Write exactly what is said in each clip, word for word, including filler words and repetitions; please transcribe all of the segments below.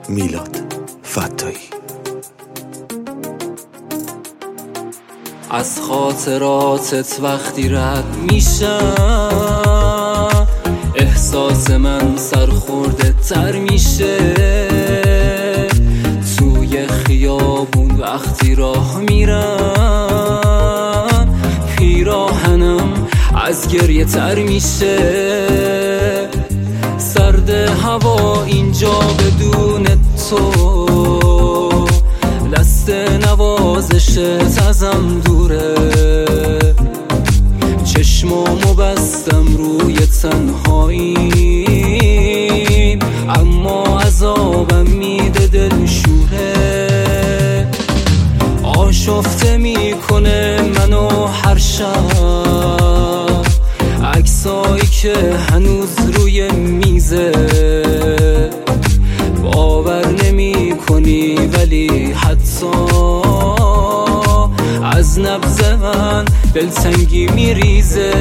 میلاد فتایی. از خاطراتت وقتی رد میشم احساس من سرخورده تر میشه. توی خیابون وقتی راه میرم پیراهنم از گریه تر میشه. سرد هوا اینجا بدون تو، دست نوازشت ازم دوره. چشمامو بستم روی تنهایی، اما عذابم میده دلشوره. آشفته میکنه منو هر شب عکسایی که هنوز روی میزه. باور نمی کنی ولی حتی از نبض من دلتنگی میریزه.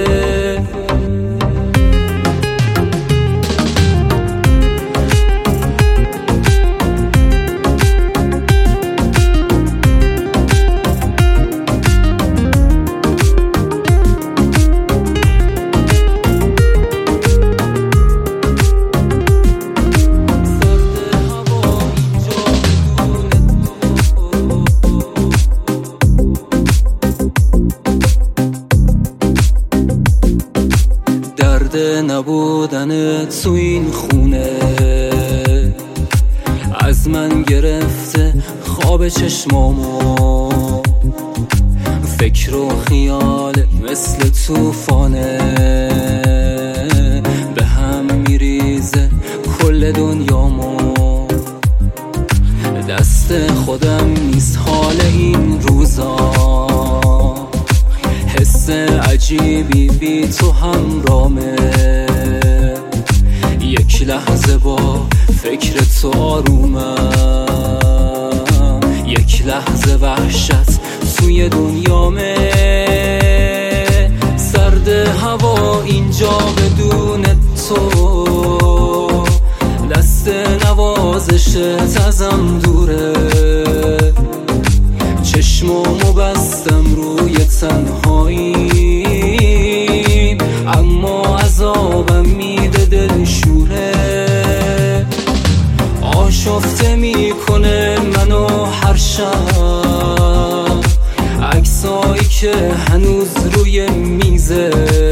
درد نبودن تو این خونه از من گرفته خواب چشمامو. فکر و خیال مثل توفانه به هم میریزه کل دنیامو. دست خودم نیست حال این روزا، حس عجیبی بی تو همرامه. یک لحظه با فکر تو آرومم، یک لحظه وحشت توی دنیامه. سرد هوا اینجا بدون تو، دست نوازشت ازم دوره. چشمامو بستم روی تنهایی، اما عذابم میده دلشوره. آشفته میکنه منو هر شب عکسایی که هنوز روی میزه.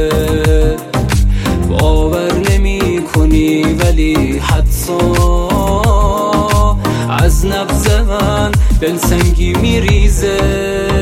باور نمی کنی ولی حتی از نبض من دلتنگی میریزه.